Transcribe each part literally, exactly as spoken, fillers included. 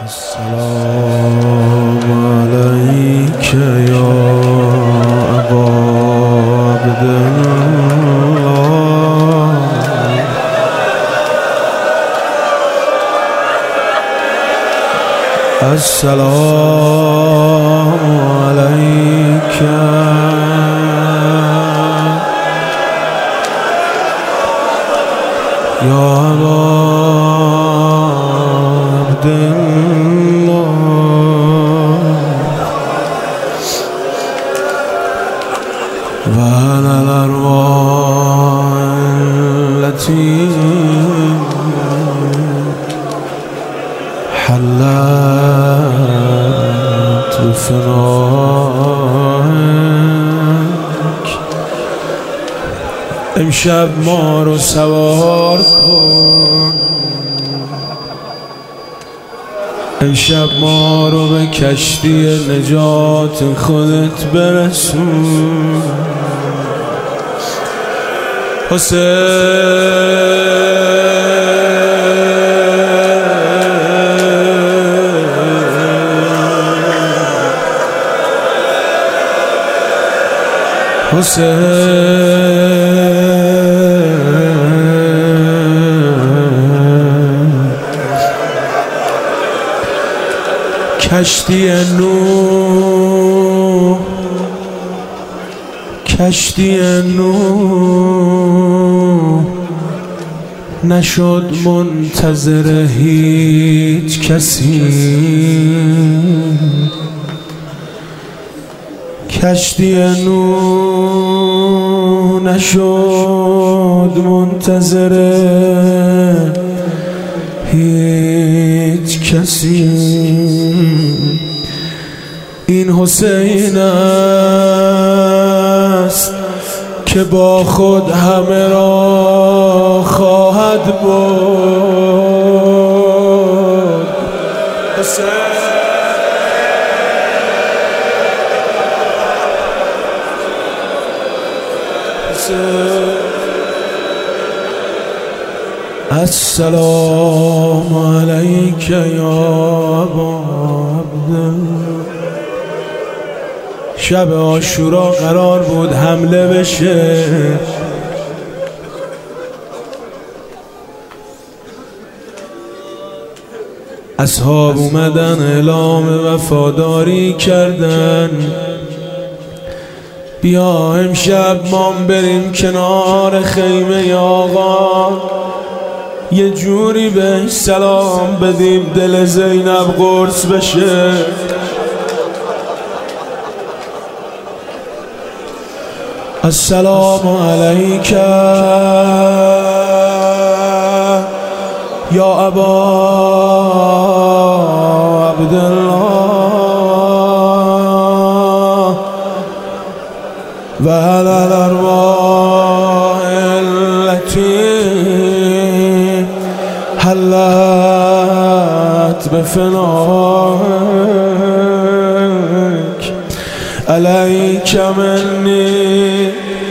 السلام عليك يا أبا عبد الله. السلام عليك يا أبا عبد الله. وعلى الأرواح التي حلت فناك. امشب ما رو سوار کن، امشب ما رو به کشتی نجات خودت برسون. حسین حسین کشتی نوح، کشتی نوح نشد منتظر هیچ کسی. کشتی نوح نشد منتظر هیچ کسی. این حسین است که با خود همه را خواهد برد. حسین السلام علیک یا ابا عبدالله. شب عاشورا قرار بود حمله بشه، اصحاب اومدن اعلام وفاداری کردن. بیا امشب ما بریم کنار خیمه آقا، یه جوری بهش سلام بدیم دل زینب قرص بشه. السلام علیک یا ابا عبدالله و علی الارواح التي حلت بفناک. علیک منی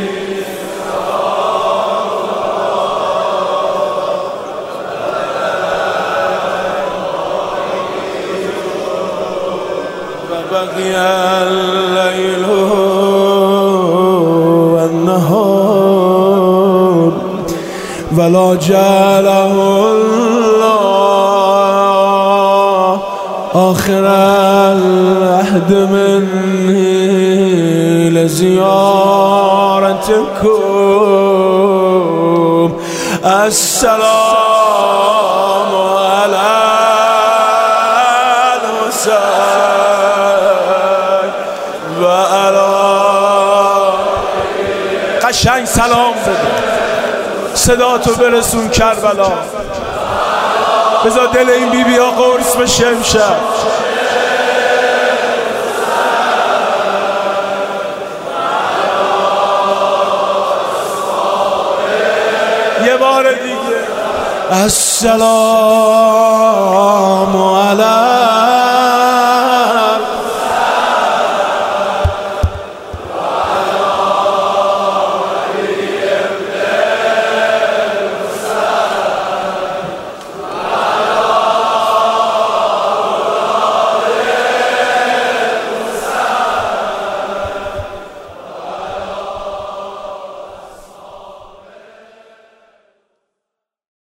و بقی اللیل و النهار ولا جعله الله آخر العهد مني لزيارتكم. السلام على الحسين و علی. قشنگ سلام بده، صدا تو برسون کربلا، بذار دل این بی بی ها قرص بشه امشب. یه بار دیگه السلام